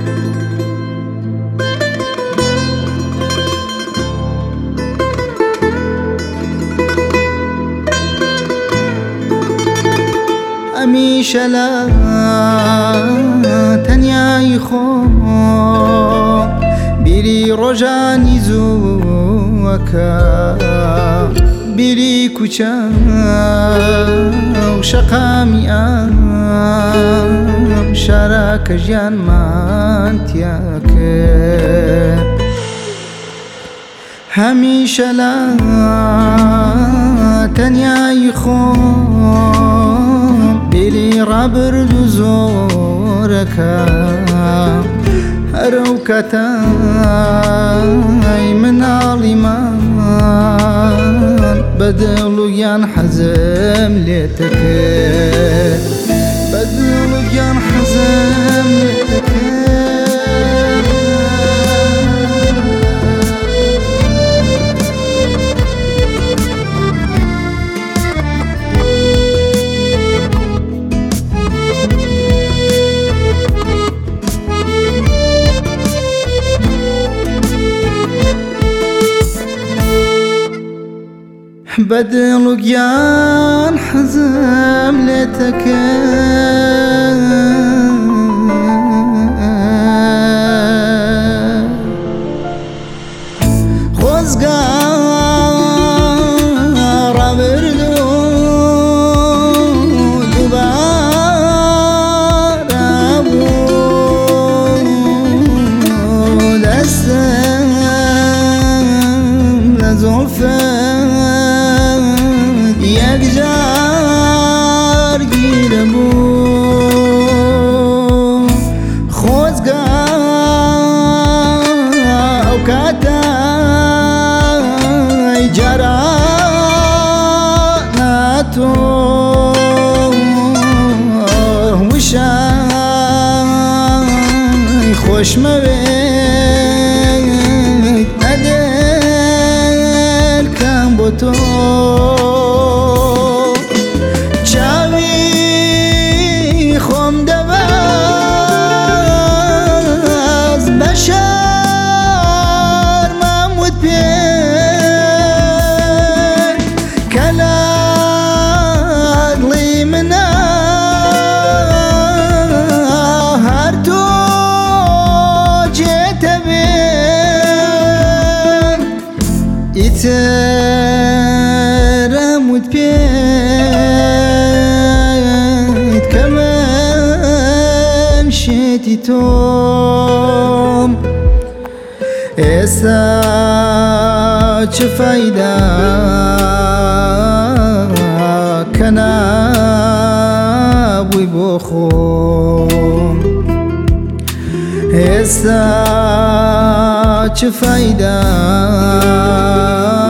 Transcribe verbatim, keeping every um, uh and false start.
هەمیشە لە تەنیایی خۆم بیری ڕۆژانی زووەکە، بیری کوچە و شەقامی ئەم شارە کە ژیانمان تیا کرد. هەمیشە لە تەنیایی خۆم بیری ڕابرد و زۆرەکە، هەرەو کاتای مناڵی مان بەدڵ و گیان حەزم لێتە کرد، بەدڵ و گیان حەزم لێتە کرد. بەدڵ و گیان حەزم لێتە کرد. خۆزگار ڕابرد و دووبارە بوو دەستم لە زۆڵفم یەکجار گیرە بوو. خۆزگار ئەو کاتای جارانە تۆ وشای خۆشمەوێت ئەدەرکەم بۆ تۆ. ئیتر ئەموت پێت کە من شێتی تۆم، ئێستا چ فایدا کە نابووی بۆ خۆم، ئێستا چ فایدا